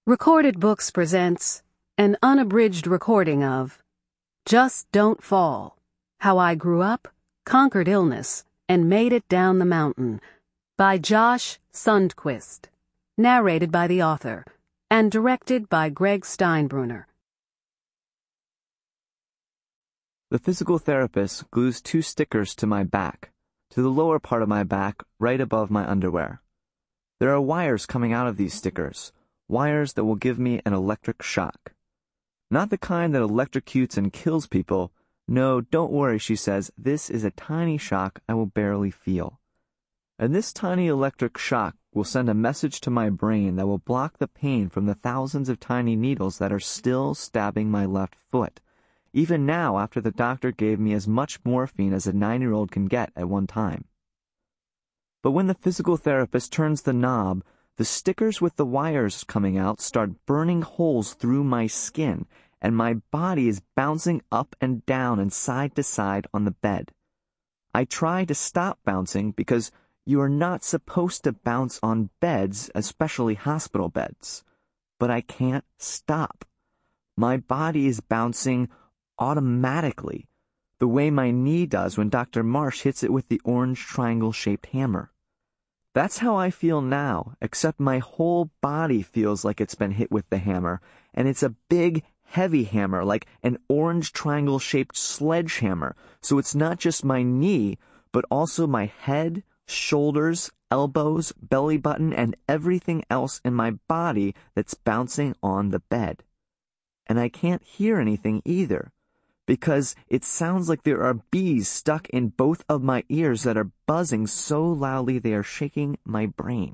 Recorded Books presents an unabridged recording of Just Don't Fall, How I Grew Up, Conquered Illness, and Made It Down the Mountain by Josh Sundquist, narrated by the author, and directed by Greg Steinbruner. The physical therapist glues 2 stickers to my back, to the lower part of my back, right above my underwear. There are wires coming out of these stickers, wires that will give me an electric shock. Not the kind that electrocutes and kills people. No, don't worry, she says. This is a tiny shock I will barely feel. And this tiny electric shock will send a message to my brain that will block the pain from the thousands of tiny needles that are still stabbing my left foot, even now after the doctor gave me as much morphine as a 9-year-old can get at one time. But when the physical therapist turns the knob, the stickers with the wires coming out start burning holes through my skin, and my body is bouncing up and down and side to side on the bed. I try to stop bouncing because you are not supposed to bounce on beds, especially hospital beds. But I can't stop. My body is bouncing automatically, the way my knee does when Dr. Marsh hits it with the orange triangle-shaped hammer. That's how I feel now, except my whole body feels like it's been hit with the hammer, and it's a big, heavy hammer, like an orange triangle-shaped sledgehammer, so it's not just my knee, but also my head, shoulders, elbows, belly button, and everything else in my body that's bouncing on the bed. And I can't hear anything either, because it sounds like there are bees stuck in both of my ears that are buzzing so loudly they are shaking my brain.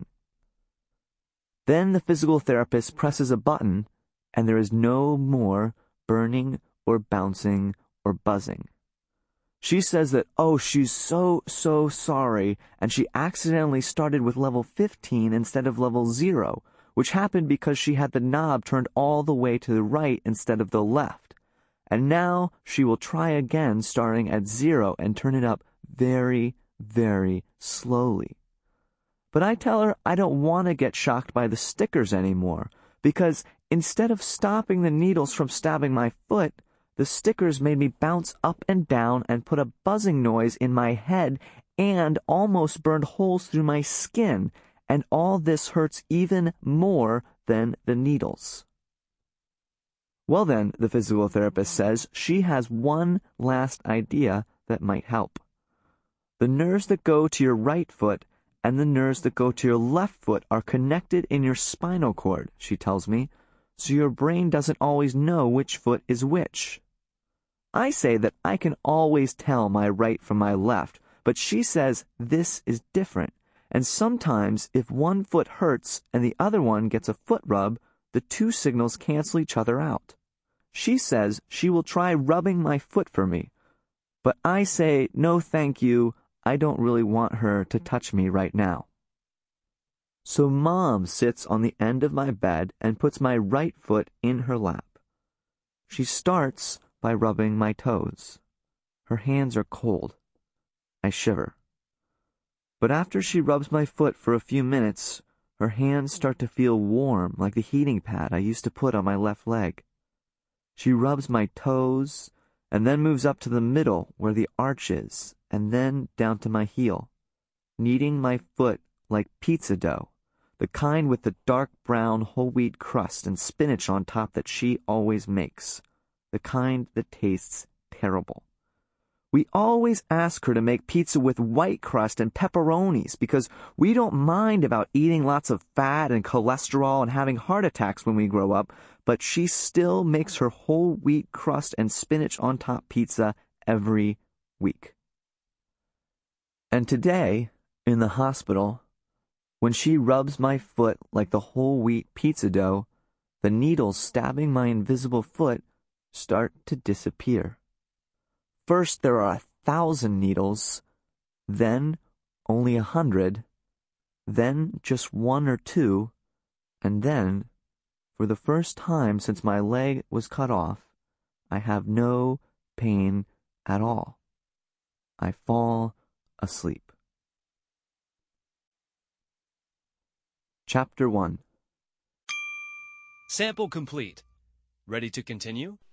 Then the physical therapist presses a button, and there is no more burning or bouncing or buzzing. She says that, she's so sorry, and she accidentally started with level 15 instead of level 0, which happened because she had the knob turned all the way to the right instead of the left. And now she will try again starting at 0 and turn it up very, very slowly. But I tell her I don't want to get shocked by the stickers anymore, because instead of stopping the needles from stabbing my foot, the stickers made me bounce up and down and put a buzzing noise in my head and almost burned holes through my skin, and all this hurts even more than the needles. Well then, the physical therapist says, she has one last idea that might help. The nerves that go to your right foot and the nerves that go to your left foot are connected in your spinal cord, she tells me, so your brain doesn't always know which foot is which. I say that I can always tell my right from my left, but she says this is different, and sometimes if one foot hurts and the other one gets a foot rub, the 2 signals cancel each other out. She says she will try rubbing my foot for me, but I say, no thank you, I don't really want her to touch me right now. So Mom sits on the end of my bed and puts my right foot in her lap. She starts by rubbing my toes. Her hands are cold. I shiver. But after she rubs my foot for a few minutes, her hands start to feel warm like the heating pad I used to put on my left leg. She rubs my toes and then moves up to the middle where the arch is and then down to my heel, kneading my foot like pizza dough, the kind with the dark brown whole wheat crust and spinach on top that she always makes, the kind that tastes terrible. We always ask her to make pizza with white crust and pepperonis because we don't mind about eating lots of fat and cholesterol and having heart attacks when we grow up, but she still makes her whole wheat crust and spinach on top pizza every week. And today, in the hospital, when she rubs my foot like the whole wheat pizza dough, the needles stabbing my invisible foot start to disappear. First there are 1,000 needles, then only 100, then just 1 or 2, and then, for the first time since my leg was cut off, I have no pain at all. I fall asleep. Chapter 1. Sample complete. Ready to continue?